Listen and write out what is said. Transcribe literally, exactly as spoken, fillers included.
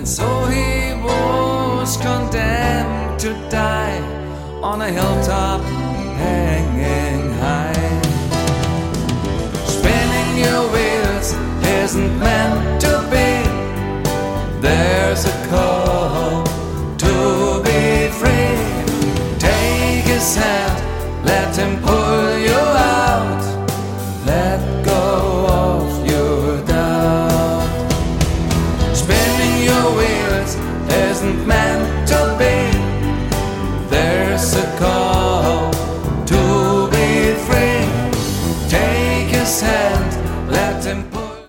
And so he was condemned to die on a hilltop hanging high. Spinning your wheels isn't meant to be. There's a call to be free. Take his hand, let him pull you out. Let go of your doubt. Spinning your wheels isn't meant to be.